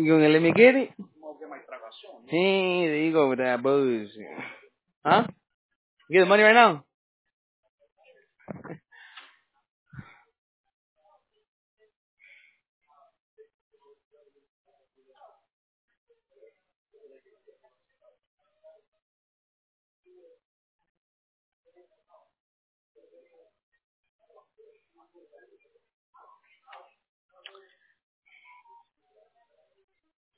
You gonna let me get it? Hey, there you go with that bullshit. Huh? You get the money right now?